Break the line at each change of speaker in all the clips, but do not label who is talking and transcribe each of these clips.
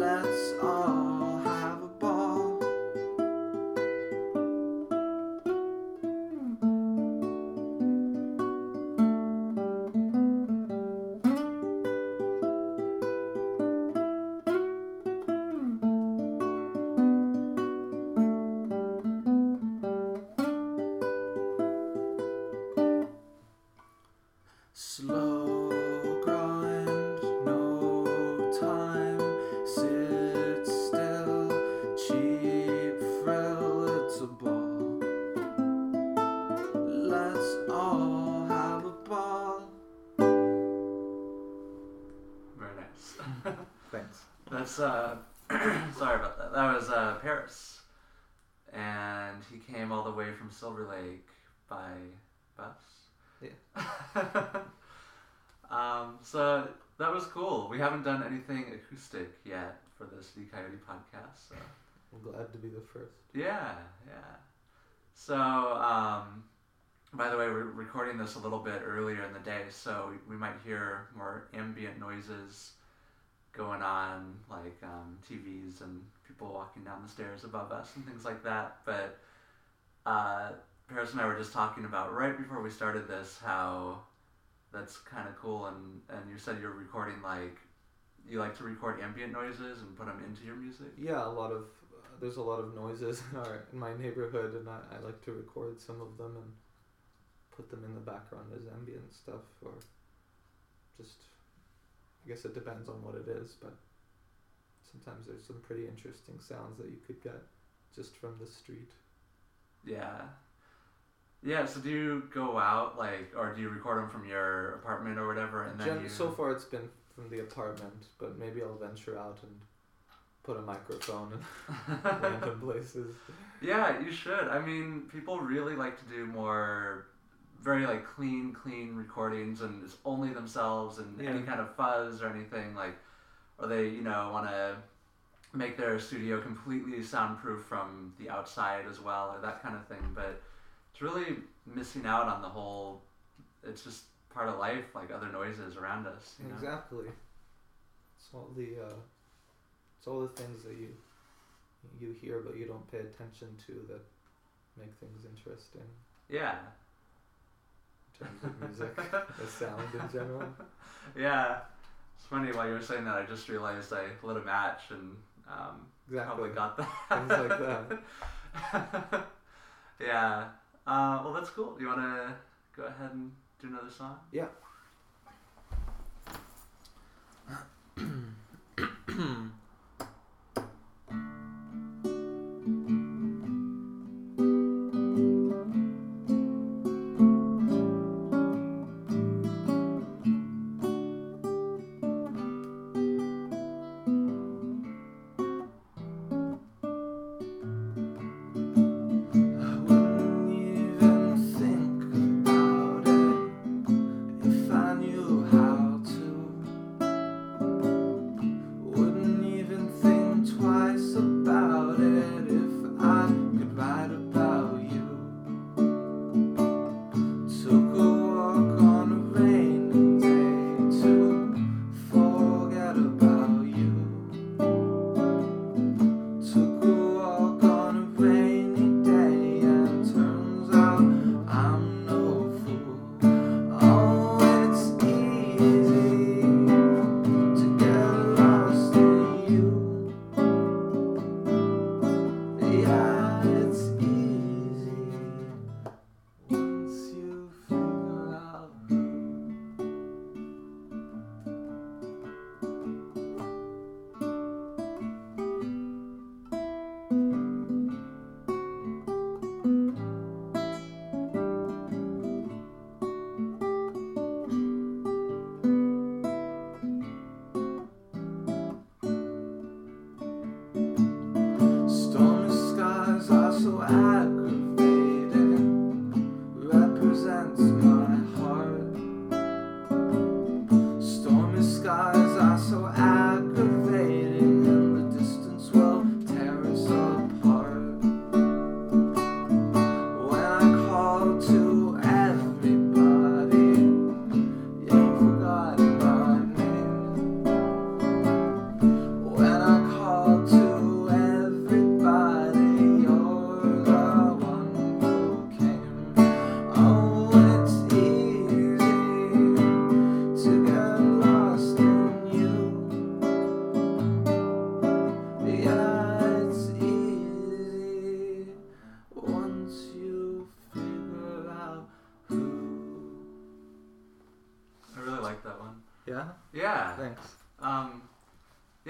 Let's all have a ball. Slow grind, no time, sit still, cheap frill, it's a ball. Let's all have a ball.
Very nice.
Thanks.
That's sorry about that. That was Paris, and he came all the way from Silver Lake by bus.
Yeah.
So that was cool. We haven't done anything acoustic yet for the City Coyote podcast. So.
I'm glad to be the first.
Yeah. So, by the way, we're recording this a little bit earlier in the day, so we might hear more ambient noises going on, like TVs and people walking down the stairs above us and things like that. But Paris and I were just talking about right before we started this how that's kind of cool, and you said you're recording, like, you like to record ambient noises and put them into your music?
Yeah, there's a lot of noises in my neighborhood, and I like to record some of them and put them in the background as ambient stuff, or just, I guess it depends on what it is, but sometimes there's some pretty interesting sounds that you could get just from the street.
Yeah, so do you go out, like, or do you record them from your apartment or whatever, and then
So far it's been from the apartment, but maybe I'll venture out and put a microphone in random places.
Yeah, you should. I mean, people really like to do more very, like, clean recordings, and it's only themselves and any kind of fuzz or anything, like, or they, want to make their studio completely soundproof from the outside as well, or that kind of thing, but it's really missing out on the whole, it's just part of life, like other noises around us.
Exactly. It's all the things that you hear but you don't pay attention to that make things interesting.
Yeah.
In terms of music, the sound in general.
Yeah. It's funny, while you were saying that, I just realized I lit a match and probably got that.
Things like that.
Yeah. Well, that's cool. Do you want to go ahead and do another song?
Yeah.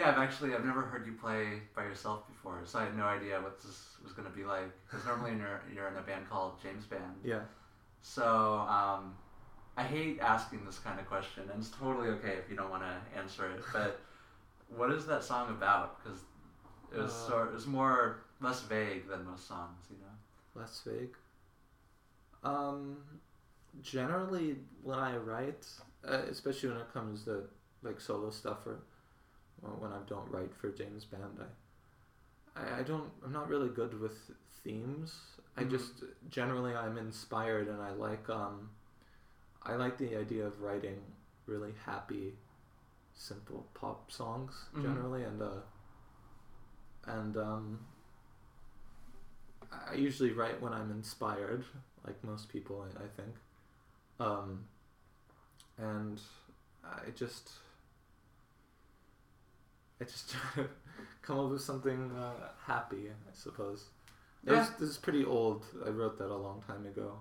Yeah, I've never heard you play by yourself before, so I had no idea what this was going to be like. Because normally you're in a band called James Band.
Yeah.
So I hate asking this kind of question, and it's totally okay if you don't want to answer it. But what is that song about? Because it was less vague than most songs, you know.
Less vague. Generally, when I write, especially when it comes to like solo stuff or when I don't write for James Band, I'm not really good with themes. I just generally I'm inspired and I like the idea of writing really happy, simple pop songs generally, and I usually write when I'm inspired, like most people, I think, and I just try to come up with something happy, I suppose.
Yeah.
This is pretty old. I wrote that a long time ago.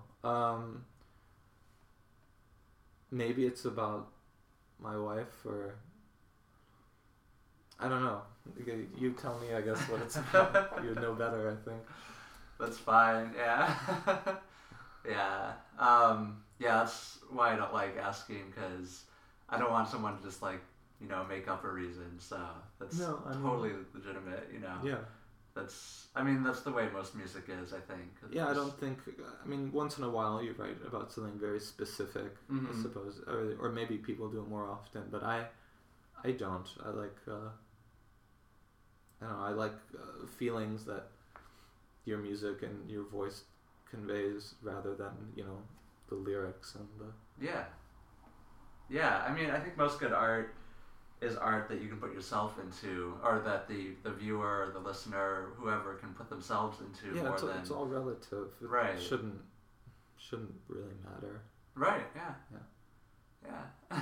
Maybe it's about my wife, or I don't know. You tell me, I guess, what it's about. You know better, I think.
That's fine. Yeah. Yeah. That's why I don't like asking, because I don't want someone to just like, you know, make up a reason. So that's totally legitimate, you know.
Yeah.
That's the way most music is, I think.
Yeah, I don't think. I mean, once in a while you write about something very specific, I suppose, or maybe people do it more often. But I don't. I like. I don't know. I like feelings that your music and your voice conveys, rather than, you know, the lyrics and the.
Yeah. Yeah, I mean, I think most good art is art that you can put yourself into, or that the viewer, the listener, whoever can put themselves into.
Yeah,
more
it's all relative. It
right.
Shouldn't really matter.
Right. Yeah.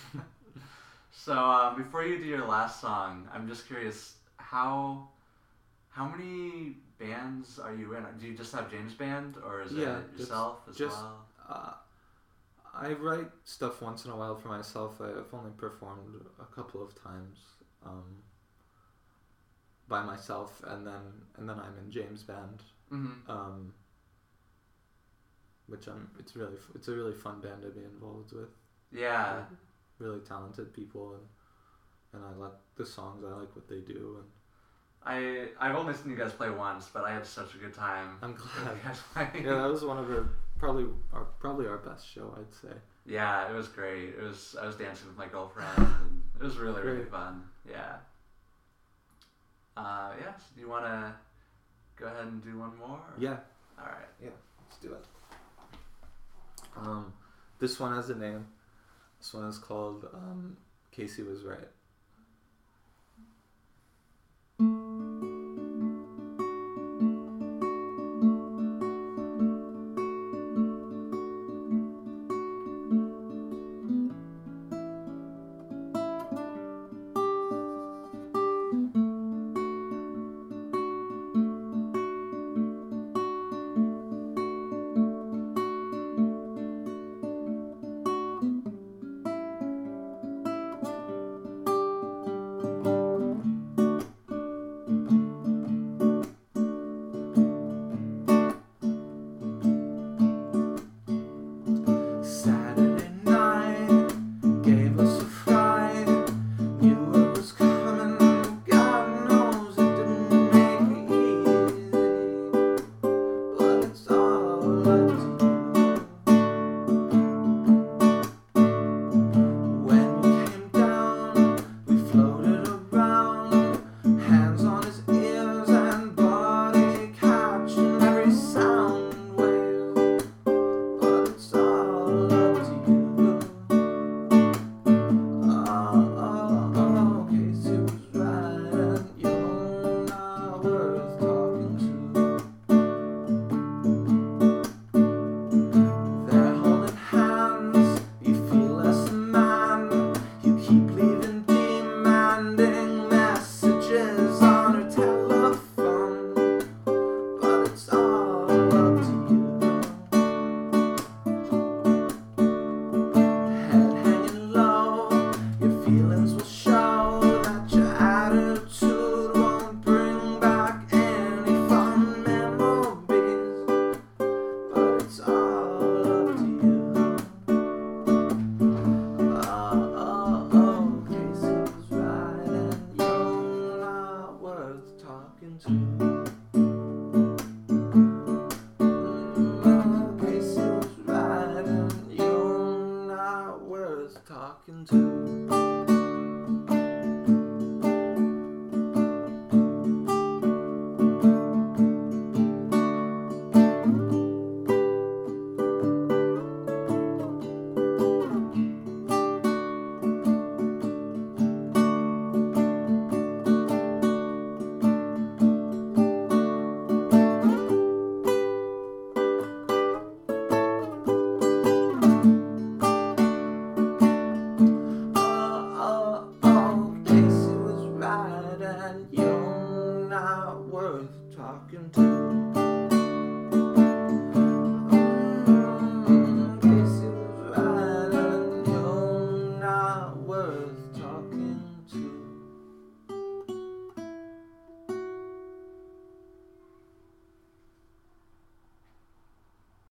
So before you do your last song, I'm just curious, how many bands are you in? Do you just have James Band, or is it yourself as well?
I write stuff once in a while for myself. I've only performed a couple of times by myself, and then I'm in James Band, which it's a really fun band to be involved with.
Yeah,
really talented people, and I like the songs. I like what they do, and
I've only seen you guys play once, but I had such a good time.
I'm glad.
You guys playing.
Yeah, that was one of probably our best show, I'd say.
Yeah, it was great. I was dancing with my girlfriend, and it was really really fun. Yeah. So do you want to go ahead and do one more?
Yeah.
All right.
Yeah, let's do it. This one has a name. This one is called Casey Was Right.
Feelings will show that you're out of
talking to. Casey was right and you're not worth talking to.